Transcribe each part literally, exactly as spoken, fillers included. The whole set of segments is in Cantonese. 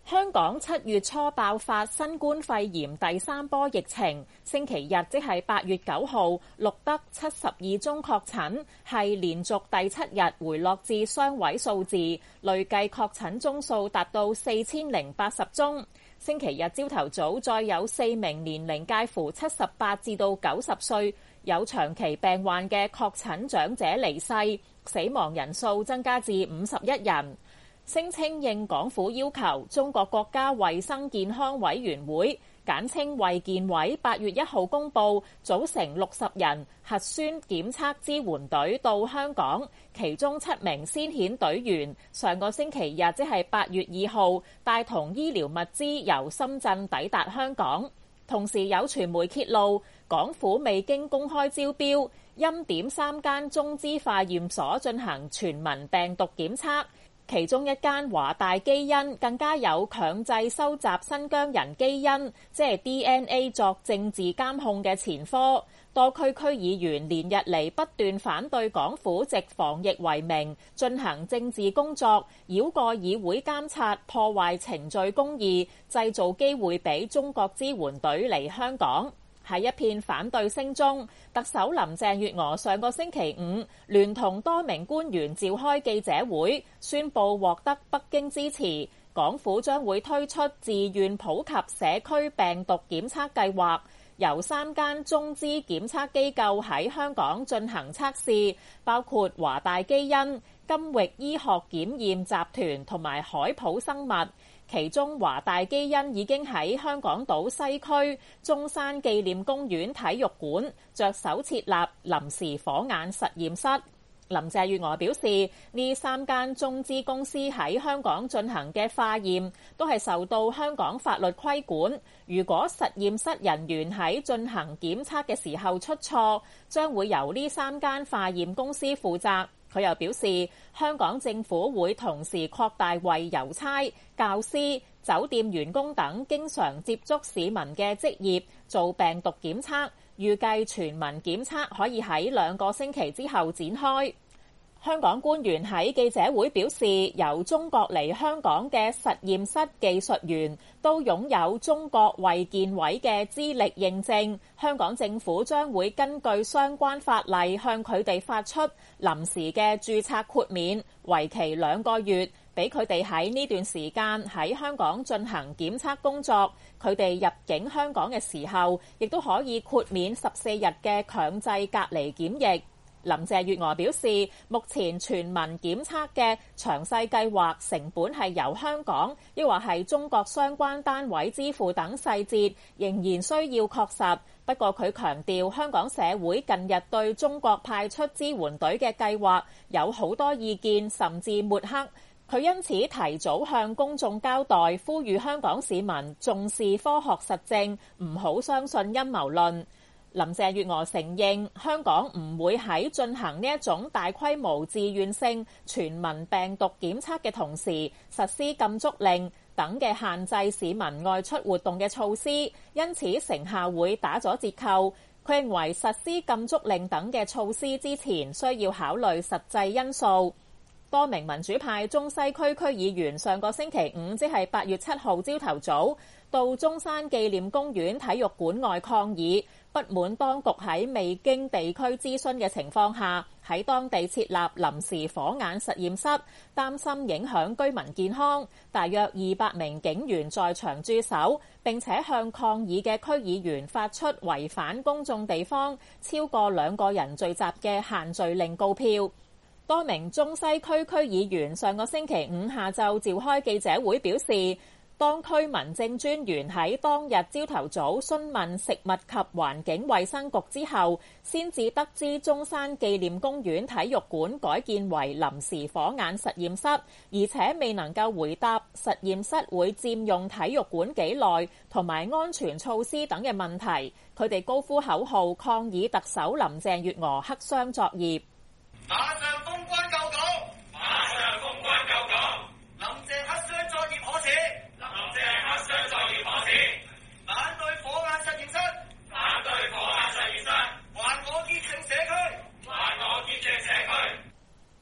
香港七月初爆發新冠肺炎第三波疫情，星期日即係八月九號錄得七十二宗確診，係連續第七日回落至雙位數字，累計確診宗數達到四千零八十宗。星期日朝頭早再有四名年齡介乎七十八至到九十歲有長期病患嘅確診長者離世，死亡人數增加至五十一人。聲稱應港府要求，中國國家衛生健康委員會簡稱衛健委八月一號公佈，組成六十人核酸檢測支援隊到香港，其中七名先遣隊員上個星期日即係八月二號帶同醫療物資由深圳抵達香港。同時有傳媒揭露，港府未經公開招標，欽點三間中資化驗所進行全民病毒檢測。其中一間華大基因更加有強制收集新疆人基因，即係 D N A 作政治監控嘅前科。多區區議員連日嚟不斷反對港府藉防疫為名進行政治工作，繞過議會監察，破壞程序公義，製造機會俾中國支援隊嚟香港。喺一片反對聲中，特首林鄭月娥上個星期五聯同多名官員召開記者會，宣布獲得北京支持，港府將會推出自願普及社區病毒檢測計劃，由三間中資檢測機構喺香港進行測試，包括華大基因、金域醫學檢驗集團同埋海普生物。其中華大基因已經喺香港島西區中山紀念公園體育館着手設立臨時火眼實驗室。林鄭月娥表示，呢三間中資公司喺香港進行嘅化驗都係受到香港法律規管。如果實驗室人員喺進行檢測嘅時候出錯，將會由呢三間化驗公司負責。佢又表示，香港政府會同時擴大為郵差、教師、酒店員工等經常接觸市民嘅職業做病毒檢測，預計全民檢測可以喺兩個星期之後展開。香港官員喺記者會表示，由中國嚟香港嘅實驗室技術員都擁有中國衛健委嘅資歷認證，香港政府將會根據相關法例向佢哋發出臨時嘅註冊豁免，為期兩個月，俾佢哋喺呢段時間喺香港進行檢測工作。佢哋入境香港嘅時候，亦都可以豁免十四日嘅強制隔離檢疫。林鄭月娥表示，目前全民檢測嘅詳細計劃成本係由香港抑或係中國相關單位支付等細節仍然需要確實。不過佢強調，香港社會近日對中國派出支援隊嘅計劃有好多意見，甚至抹黑。佢因此提早向公眾交代，呼籲香港市民重視科學實證，唔好相信陰謀論。林鄭月娥承認，香港唔會喺進行呢一種大規模自願性全民病毒檢測嘅同時，實施禁足令等嘅限制市民外出活動嘅措施，因此成效會打咗折扣。佢認為實施禁足令等嘅措施之前，需要考慮實際因素。多名民主派中西區區議員上個星期五，即係八月七號朝頭早，到中山紀念公園體育館外抗議，不滿當局喺未經地區諮詢嘅情況下，喺當地設立臨時火眼實驗室，擔心影響居民健康。大約二百名警員在場駐守，並且向抗議嘅區議員發出違反公眾地方超過兩個人聚集嘅限聚令告票。多名中西區區議員上個星期五下晝召開記者會，表示當區民政專員喺當日朝頭早詢問食物及環境衛生局之後，先至得知中山紀念公園體育館改建為臨時火眼實驗室，而且未能夠回答實驗室會佔用體育館幾耐同埋安全措施等嘅問題。佢哋高呼口號抗議特首林鄭月娥黑箱作業。 馬上封關救港！馬上封關救港！林鄭黑箱作業可恥！林鄭黑箱作業可恥！反對火眼實驗室！反對火眼實驗室！還我潔淨社區！還我潔淨社區！ 中西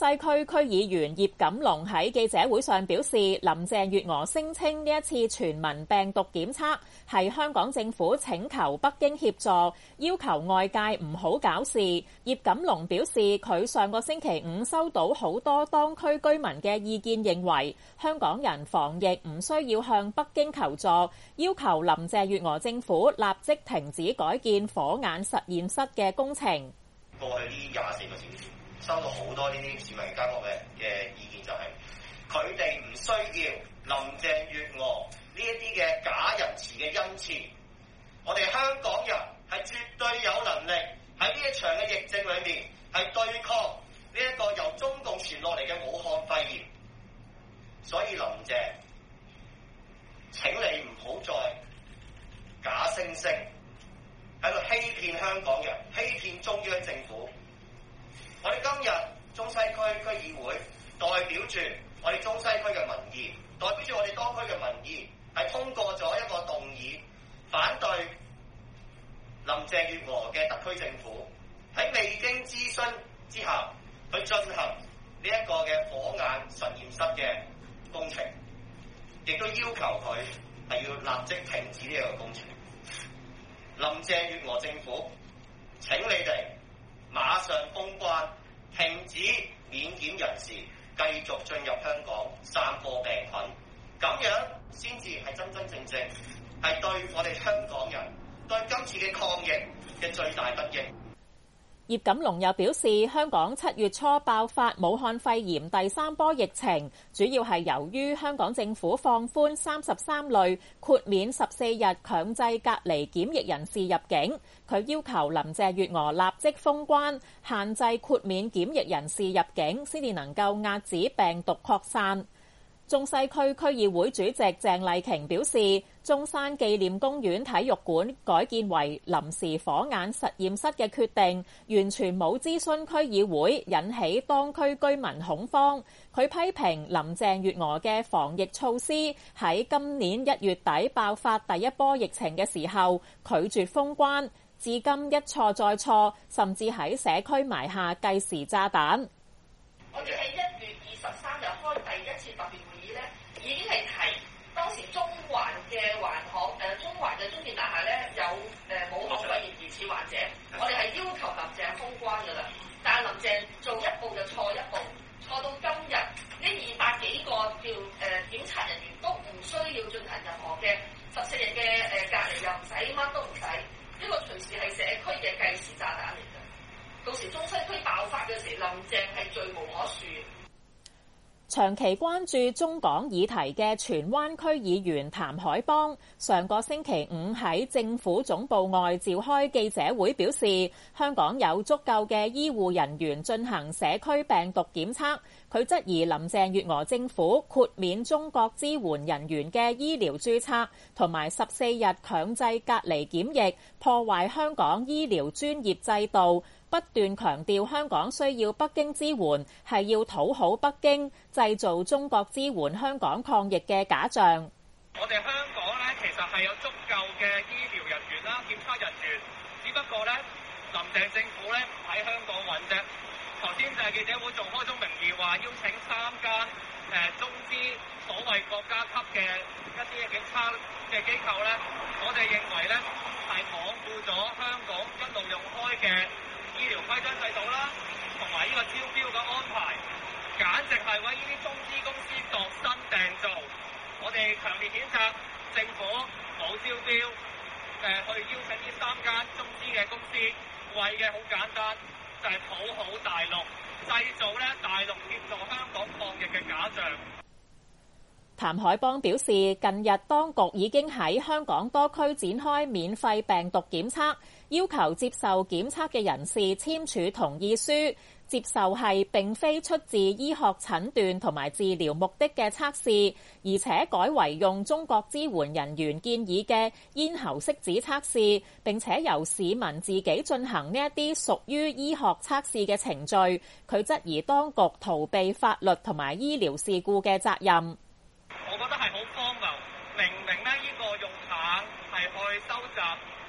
區區議員葉錦龍喺記者會上表示，林鄭月娥聲稱呢一次全民病毒檢測係香港政府請求北京協助，要求外界唔好搞事。葉錦龍表示，佢上個星期五收到好多當區居民嘅意見，認為香港人防疫唔需要向北京求助，要求林鄭月娥政府立即停止改建火眼實驗室嘅工程。 過去呢廿四個小時，收到好多呢啲市民街坊嘅嘅意見，就係佢哋唔需要林鄭月娥呢一啲嘅假仁慈嘅恩賜。我哋香港人係絕對有能力喺呢一場嘅疫症裏面係對抗呢一個由中共傳落嚟嘅武漢肺炎。所以林鄭，請你唔好再假惺惺喺度欺騙香港人，欺騙中央政府。我哋今日中西區區議會代表住我哋中西區嘅民意，代表住我哋當區嘅民意，係通過咗一個動議，反對林鄭月娥嘅特區政府喺未經諮詢之下去進行呢一個嘅火眼實驗室嘅工程，亦都要求佢係要立即停止呢個工程。林鄭月娥政府，請你哋馬上封關，停止免檢人士繼續進入香港散播病菌，咁樣先至係真真正正係對我哋香港人對今次嘅抗疫嘅最大得益。 葉錦龍又表示，香港七月初爆發武漢肺炎第三波疫情，主要係由於香港政府放寬三十三類豁免十四日強制隔離檢疫人士入境。佢要求林鄭月娥立即封關，限制豁免檢疫人士入境，先至能夠壓止病毒擴散。中西區區議會主席鄭麗瓊表示，中山紀念公園體育館改建為臨時火眼實驗室嘅決定，完全冇諮詢區議會，引起當區居民恐慌。佢批評林鄭月娥嘅防疫措施喺今年一月底爆發第一波疫情嘅時候拒絕封關，至今一錯再錯，甚至喺社區埋下計時炸彈。 我哋喺一月二十三日開第一次特別會議咧，已經係提當時中環嘅環行誒中環嘅中電大廈咧有誒武漢肺炎疑似患者，我哋係要求林鄭封關㗎啦。但係林鄭做一步就錯一步，錯到今日呢二百幾個叫誒、呃、檢查人員都唔需要進行任何嘅十四日嘅誒隔離，又唔使乜都唔使，呢、這個隨時係社區嘅計時炸彈嚟㗎。到時中西區爆發嘅時，林鄭係罪無可恕。 長期關注中港議題嘅荃灣區議員譚海邦，上個星期五喺政府總部外召開記者會，表示香港有足夠嘅醫護人員進行社區病毒檢測。佢質疑林鄭月娥政府豁免中國支援人員嘅醫療註冊同埋十四日強制隔離檢疫，破壞香港醫療專業制度。不斷強調香港需要北京支援，係要討好北京，製造中國支援香港抗疫嘅假象。 我哋香港咧，其實係有足夠嘅醫療人員啦、檢測人員，只不過咧，林鄭政府咧唔喺香港揾啫。頭先就係記者會仲開宗明義話邀請三間誒中資所謂國家級嘅一啲嘅檢測嘅機構咧，我哋認為咧係罔顧咗香港一路用開嘅醫療規章制度啦，同埋呢個招標嘅安排，簡直係為呢啲中資公司度身訂造。我哋強烈譴責政府冇招標，誒去邀請呢三間中資嘅公司，為嘅好簡單，就係討好大陸，製造咧大陸協助香港抗疫嘅假象。 譚海邦表示，近日當局已經喺香港多區展開免費病毒檢測，要求接受檢測嘅人士簽署同意書，接受係並非出自醫學診斷同埋治療目的嘅測試，而且改為用中國支援人員建議嘅咽喉拭子測試，並且由市民自己進行呢一啲屬於醫學測試嘅程序。佢質疑當局逃避法律同埋醫療事故嘅責任。 我覺得係好荒謬，明明咧呢個用棒係去收集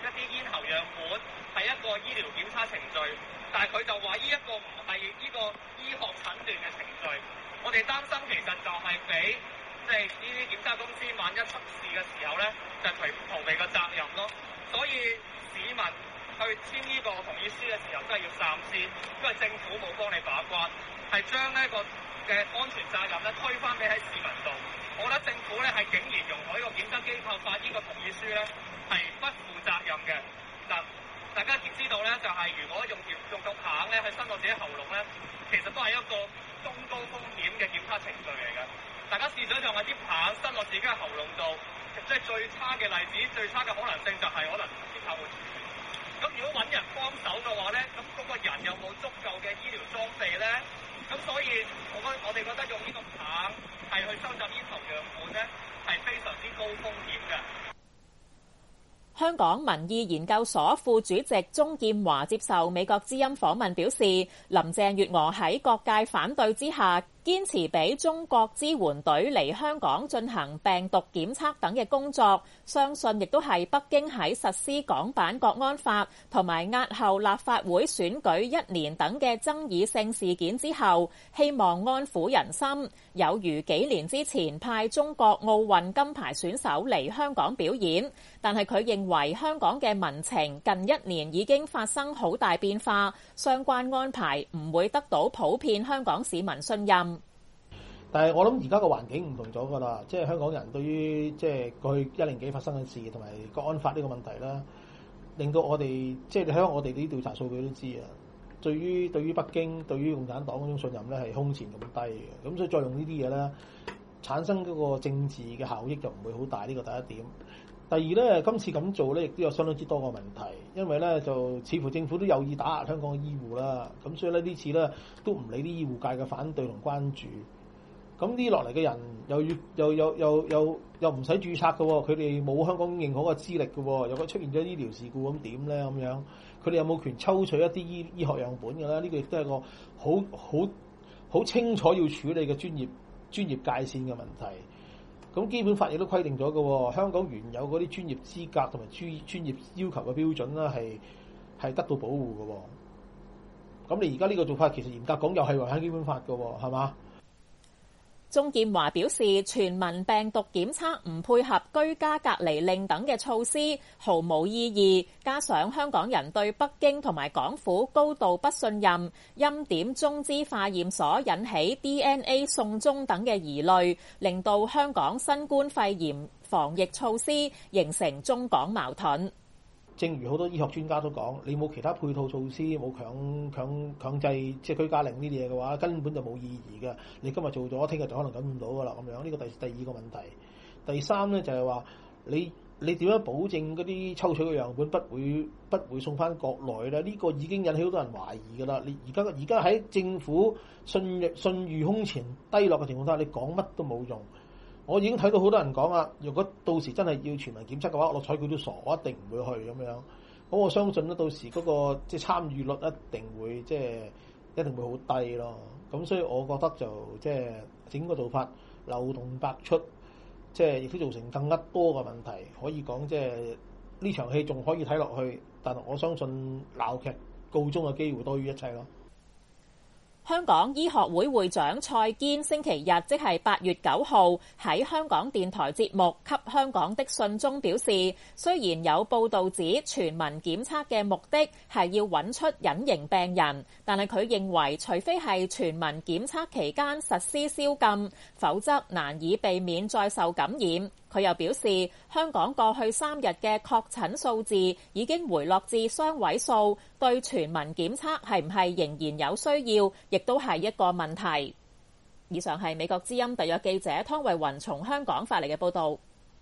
一啲咽喉樣本係一個醫療檢測程序，但係佢就話呢一個唔係呢個醫學診斷嘅程序。我哋擔心其實就係俾即係呢啲檢測公司萬一出事嘅時候咧，就逃逃避個責任咯。所以市民去簽呢個同意書嘅時候真係要三思，因為政府冇幫你把關，係將呢個嘅安全責任咧推翻俾喺市民度。我覺得政府咧係竟然容許個檢測機構發呢個同意書咧係不負責任嘅。嗱，大家知道咧就係、是、如果用條用個棒咧去伸到自己喉嚨咧，其實都係一個中高風險嘅檢測程序嚟嘅。大家試想像下啲棒伸落自己嘅喉嚨度，即係最差嘅例子，最差嘅可能性就係可能啲頭會。咁如果揾人幫手嘅話咧，咁嗰個人有冇足夠嘅醫療裝備咧？咁所以我覺我哋覺得用呢個棒係去收集咽喉樣本咧，係非常之高風險嘅。 香港民意研究所副主席鍾劍華接受美國之音訪問表示，林鄭月娥喺各界反對之下，堅持俾中國支援隊嚟香港進行病毒檢測等嘅工作，相信亦都係北京喺實施港版國安法同埋押後立法會選舉一年等嘅爭議性事件之後，希望安撫人心，有如幾年之前派中國奧運金牌選手嚟香港表演。但係佢認為香港嘅民情近一年已經發生好大變化，相關安排唔會得到普遍香港市民信任。 但係我諗而家個環境唔同咗㗎啦，即係香港人對於即係過去一年幾發生嘅事同埋國安法呢個問題啦，令到我哋即係你睇翻我哋啲調查數據都知啊，對於對於北京對於共產黨嗰種信任咧係空前咁低嘅，咁所以再用呢啲嘢咧，產生嗰個政治嘅效益就唔會好大，呢個第一點。第二咧，今次咁做咧，亦都有相當之多個問題，因為咧就似乎政府都有意打壓香港嘅醫護啦，咁所以咧呢次咧都唔理啲醫護界嘅反對同關注。咁啲落嚟嘅人又要又又又又又唔使註冊嘅喎，佢哋冇香港認可嘅資歷嘅喎，又佢出現咗醫療事故咁點咧咁樣？佢哋有冇權抽取一啲醫醫學樣本嘅咧？呢個亦都係個好好好清楚要處理嘅專業專業界線嘅問題。咁基本法亦都規定咗嘅喎，香港原有嗰啲專業資格同埋專專業要求嘅標準啦，係係得到保護嘅喎。咁你而家呢個做法其實嚴格講又係違反基本法嘅喎，係嘛？ 鍾劍華表示，全民病毒檢測唔配合居家隔離令等嘅措施，毫無意義。加上香港人對北京同埋港府高度不信任，欽點中資化驗所引起 D N A 送中等嘅疑慮，令到香港新冠肺炎防疫措施形成中港矛盾。 正如好多醫學專家都講，你冇其他配套措施，冇強強強制即係居家令呢啲嘢嘅話，根本就冇意義嘅。你今日做咗，聽日就可能趕唔到噶啦。咁樣呢個第第二個問題。第三咧就係話你你點樣保證嗰啲抽取嘅樣本不會不會送翻國內咧？呢個已經引起好多人懷疑㗎啦。你而家而家喺政府信譽信譽空前低落嘅情況下，你講乜都冇用。我已經睇到好多人講啦，如果到時真係要全民檢測嘅話，我落彩佢都傻，我一定唔會去咁樣。咁我相信咧，到時嗰個即係參與率一定會即係一定會好低咯。咁所以我覺得就即係整個做法漏洞百出，即係亦都造成更加多嘅問題。可以講即係呢場戲仲可以睇落去，但係我相信鬧劇告終嘅機會多於一切咯。 香港醫學會會長蔡堅星期日即係八月九號喺香港電台節目《給香港的信》中表示，雖然有報道指全民檢測嘅目的係要揾出隱形病人，但係佢認為除非係全民檢測期間實施宵禁，否則難以避免再受感染。佢又表示，香港過去三日嘅確診數字已經回落至雙位數，對全民檢測係唔係仍然有需要，亦都係一個問題。以上係美國之音特約記者湯慧雲從香港發嚟嘅報導。